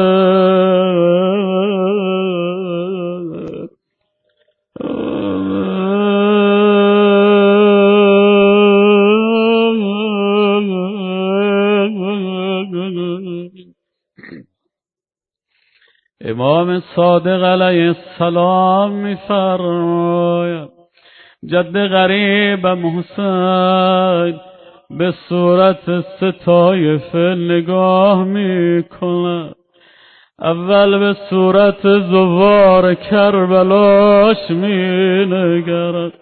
امام صادق علیه السلام می‌فرماید جد غریبم حسین به صورت سه طایفه نگاه می‌کند. اول به صورت زوار کربلاش می‌نگرد،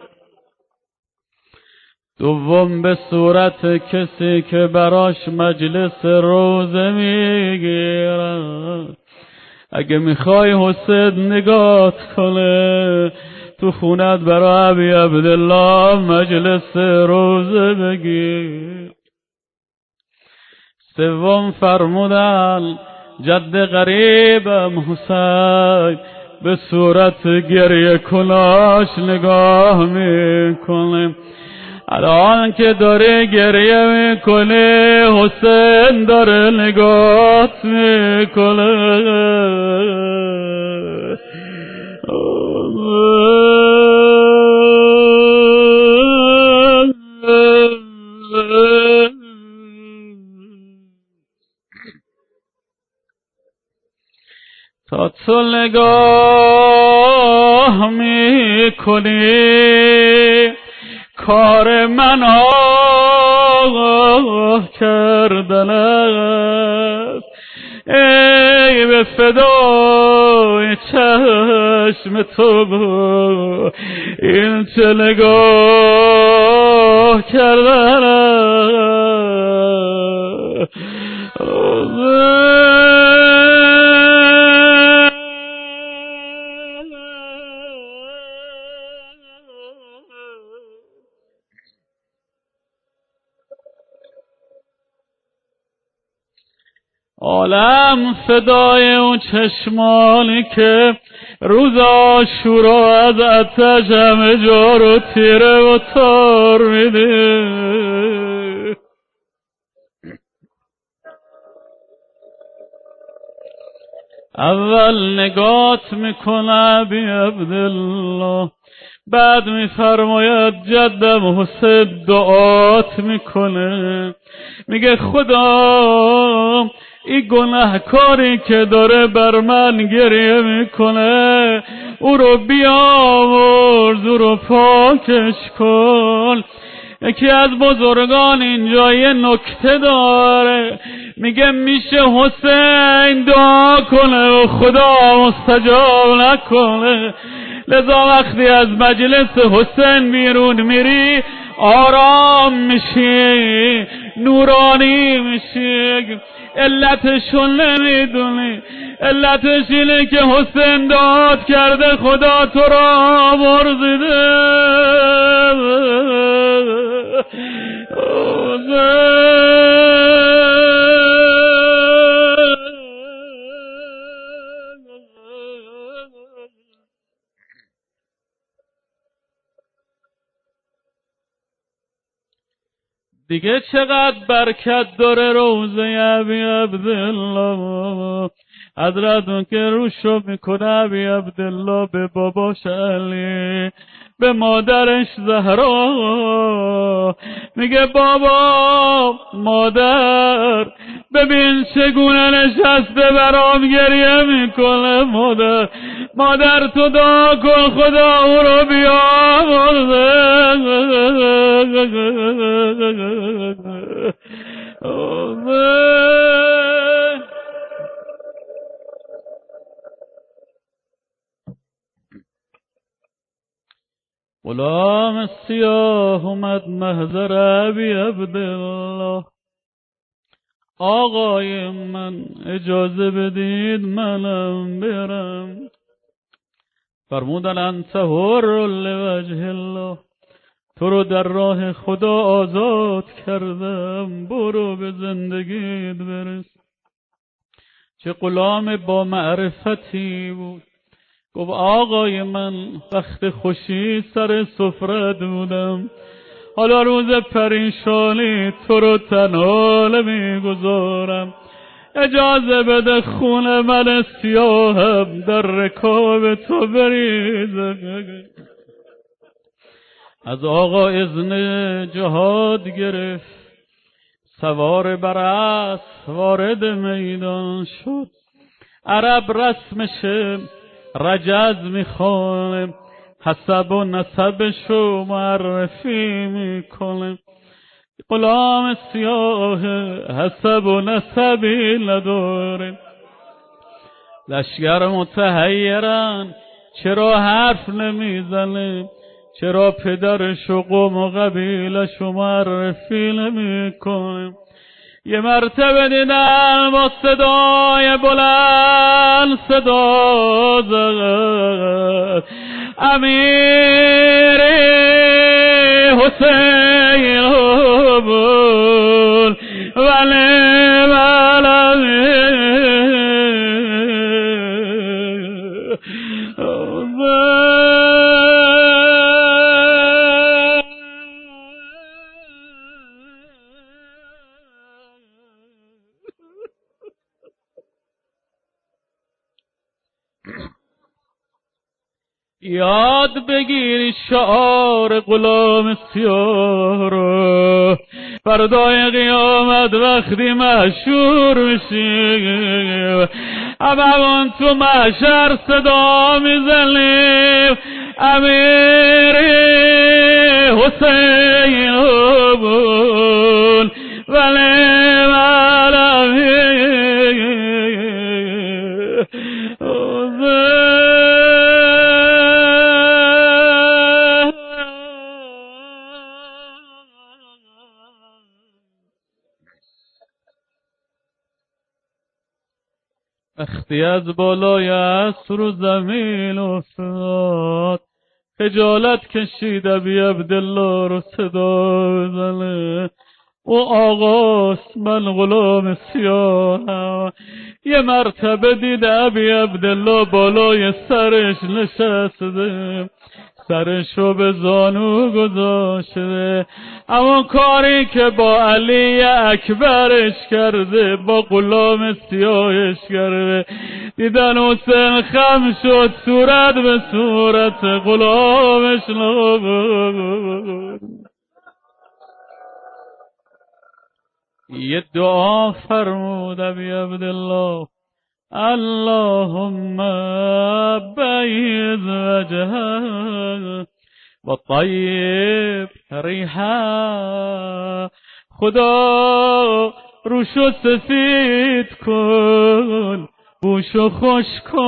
دوم به صورت کسی که براش مجلس روزه می‌گیرد. اگه میخوای حسین نگات کنه تو خونت برای ابی عبدالله مجلس روزه بگیر. سوم فرمودن جد غریبم حسین به صورت گریه کناش نگاه میکنه. الان که داره گریه میکنه حسین داره نگات میکنه. تا تو نگاه میکنی کار من آه کردن است. ای به فدای چشم تو این چه نگاه کردن است. عالم فدای اون چشمانی که روز عاشورا از آتش همه جا رو تیره و تار میده. اول نگات میکنه بی عبدالله، بعد میفرماید جدم حسین دعات میکنه، میگه خدا این گناهکاری که داره بر من گریه میکنه او رو بیاورد، او رو پاکش کن. یکی از بزرگان اینجا یه نکته داره، میگه میشه حسین دعا کنه و خدا مستجاب نکنه. لذا وقتی از مجلس حسین بیرون میری آرام میشی، نورانی میشی. علتشون نمیدونی، علتش اینه که حسین داد کرده خدا تو را برزیده. دیگه چقدر برکت داره روزه ابی عبدالله. حضرت که روشو میکنه ابی عبدالله به باباش علی، به مادرش زهرا، میگه بابا مادر ببین چگونه نشسته برام گریه میکنه. مادر مادر تو دعا کن خدا او رو بیاورده. غلام سیاه اومد محضر ابی عبدالله. آقای من اجازه بدید منم برم. فرمودن انت حر لوجه الله، تو رو در راه خدا آزاد کردم، برو به زندگیت برس. چه غلام با معرفتی بود. گفت آقای من وقت خوشی سر سفرت بودم، حالا روز پریشانی تو رو تنها نمیگذارم، اجازه بده خون من سیاهم در رکاب تو بریزه. از آقا اذن جهاد گرفت، سوار بر اسب وارد میدان شد. عرب رسمش رجز میخوانه، حسب و نسبشو معرفی میکنه. غلام سیاه حسب و نسبی نداره. لشگر متحیرن چرا حرف نمیزنه، چرا پدرش و قوم و قبیلش و معرفی نمیکنه. یه مرتبه دیدن با صدای بلند صدا زد، امیر حسین بود ولی یاد بگیر شعار غلام سیاه رو، فردای قیامت وقتی محشور میشی، همون تو محشر صدا میزنیم امیر حسین بود ولی وقتی از بالای عصر و زمین افتاد، خجالت کشید ابی عبدالله رو صدا بزنه. او آقاست، من غلام سیاهم. یه مرتبه دید ابی عبدالله بالای سرش نشسته، سرشو به زانو گذاشته. اما کاری که با علی اکبرش کرده با غلام سیاهش کرده. دیدن حسین خم شد، صورت به صورت غلامش نبود. یه دعا فرمود ابی عبدالله، اللهم بیض وجهه و طیب ریحه. خدا روشو سفید کن، بوشو خوش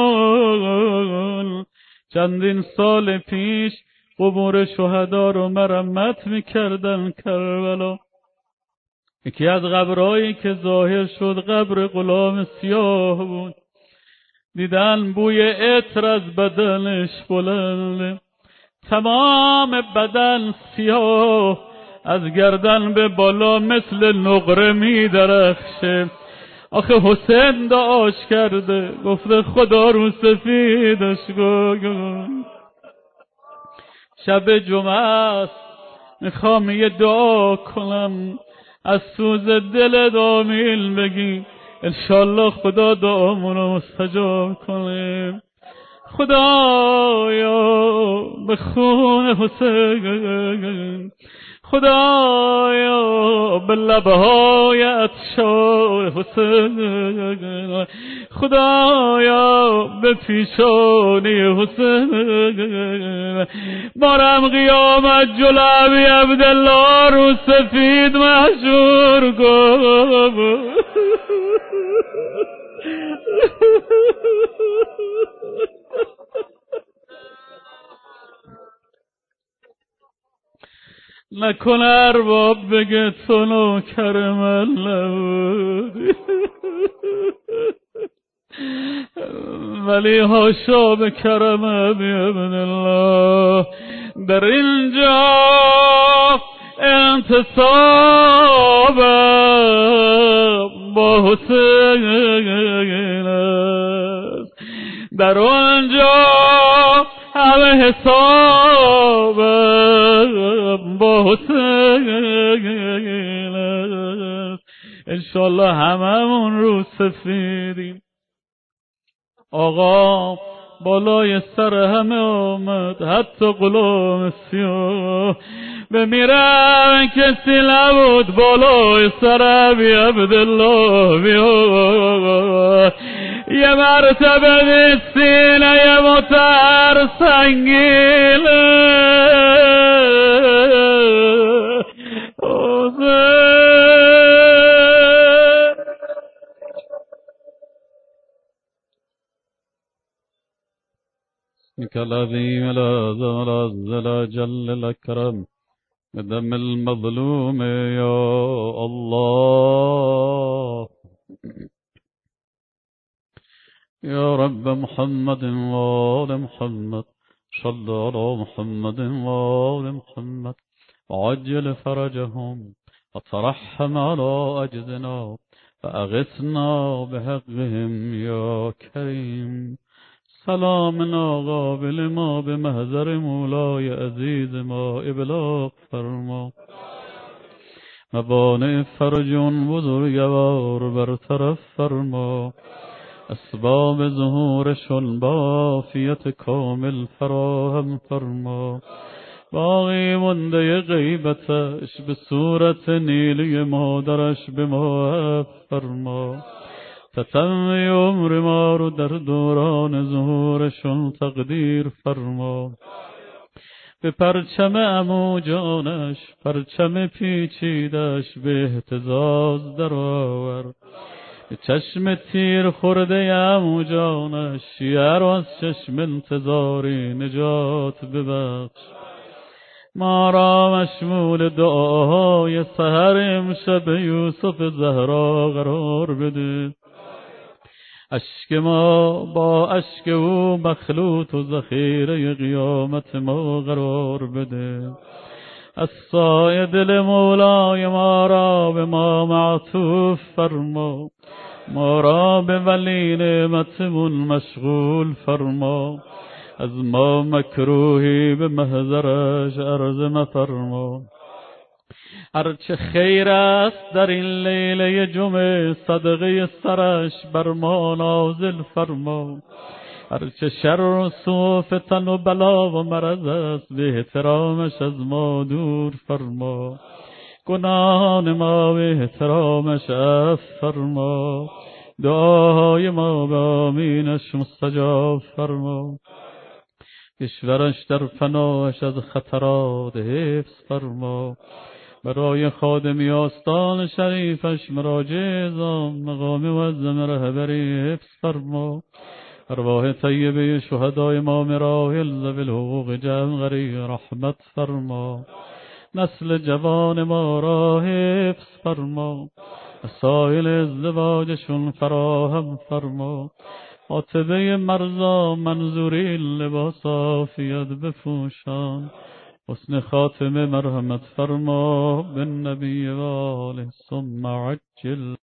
کن. چندین سال پیش قبور شهدا رو مرمت میکردن کربلا. یکی از قبرهایی که ظاهر شد قبر غلام سیاه بود. دیدن بوی عطر از بدنش بلنده، تمام بدن سیاه، از گردن به بالا مثل نقره می درخشه. آخه حسین دعاش کرده، گفته خدا رو سفیدش کن. شب جمعه است، میخوام یه دعا کنم، از سوز دل دامیل بگی، انشالله خدا دعامونو مستجاب کنه. خدایا به خون حسین، خدایا به لبهای عطشان حسین، خدایا به پیشانی حسین. بارم قیامت جلو ابی عبدالله رو سفید محشور کن. نکن ارباب بگه تو نوکر من نبودی، ولی هاشا به کرم ابن الله در اینجا انتصاب با حسین است، در اونجا همه حساب با حسین است. انشالله هممون رو سفیدیم. آقا بالای سر همه آمد، حتی غلام سیاه بمیرم کسی نبود بالای سر ابی عبدالله بیا. یه مرتبه به سینه متر سنگینه اسمك العظيم الأعظم الأفضل الأجل الأكرم بدم المظلوم يا الله. يا رب محمد وآل محمد صل على محمد وآل محمد وعجل فرجهم وترحم على أجدنا فأغثنا بحقهم يا كريم. سلامنا قابل ما به محضر مولای عزیز ما ابلاغ فرما. موانع فرجون بزرگوار برطرف فرما. اسباب ظهورشون با عافیت کامل فراهم فرما. باقی مونده غیبتش به صورت نیلی مادرش به ما فرما. تتمی عمر ما رو در دوران ظهورشون تقدیر فرما. به پرچم عمو جانش پرچم پیچیدش به اهتزاز در آور. به چشم تیر خورده عمو جانش شیعه رو از چشم انتظاری نجات ببخش. ما را مشمول دعاهای سحر امشب یوسف زهرا قرار بده. اشک ما با اشک او مخلوط و ذخیره قیامت ما قرار بده. از سایه دل مولای ما را به ما معطوف فرما. ما را به ولی نعمتمون مشغول فرما. از ما مکروهی به محضرش عرض مفرما. هرچه خیر است در این لیله جمعه صدقه سرش بر ما نازل فرما. هرچه شر و سوء فتن و بلا و مرض است به احترامش از ما دور فرما. گناهان ما به احترامش عفو فرما. دعاهای ما به آمینش مستجاب فرما. کشورش در پناهش از خطرات حفظ فرما. برای خادمی آستان شریفش مراجع اعظام مقام معظم رهبری حفظ فرما. ارواح طیبه شهدای ما مراحل ذوی الحقوق جمع رحمت فرما. نسل جوان ما را حفظ فرما. وسایل ازدواجشون فراهم فرما. عاطبه مرزا منظوری لباس عافیت بپوشان. حسن خاتمه مرحمت فرما بالنبی و آله ثم عجل